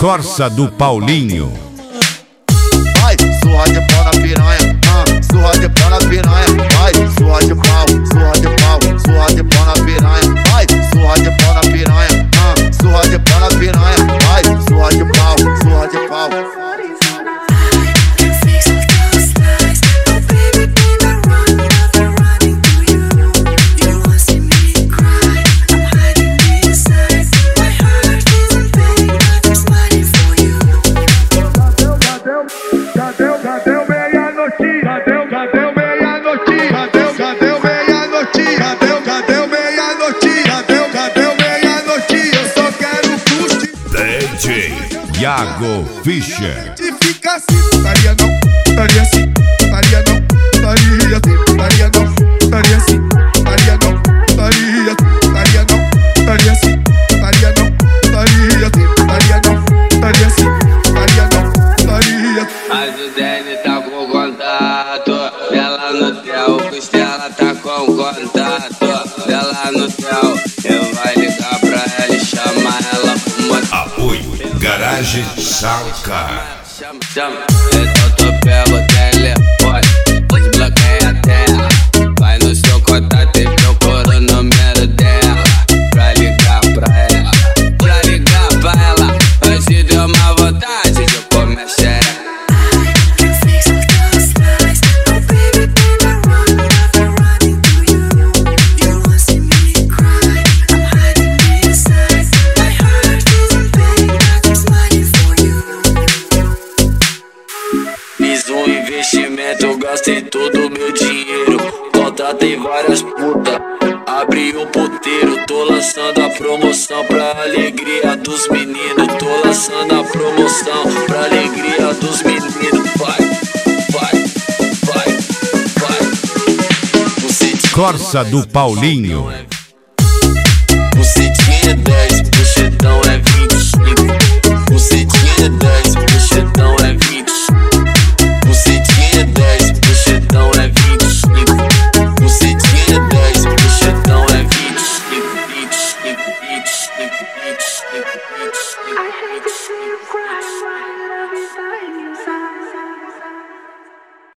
Corsa do Paulinho. Vai, surra de pau na piranha, surra de pau na piranha. Vai, surra de pau, surra de pau, surra de pau na piranha. Vai, surra de pau na piranha, surra de pau na piranha. Vai, surra de pau, surra de pau. Iago Fischer. Fica assim, estaria não, estaria assim, estaria não, estaria assim, estaria não, estaria assim, estaria não, estaria não, estaria assim, estaria não, estaria assim, estaria não, estaria assim, estaria não, estaria. Mas o Dene tá com contato, ela no tel, o Costela tá com contato, ela no tel. Eu vai ligar pra ela e chamar ela pro motel. Apoio Garagem Saca. Chama, então tu pega o telefone, desbloqueia a tela. Vai no seu contato e procura o número dela, pra ligar pra ela, antes de uma vontade de comer xereca. Fiz um investimento, gastei todo o meu dinheiro, contratei várias putas, abri um puteiro. Tô lançando a promoção pra alegria dos meninos, tô lançando a promoção pra alegria dos meninos. Vai, vai, vai, vai. Corsa do Paulinho. Bucetinha 10, buchetão é 25. Bucetinha 10, buchetão é 25.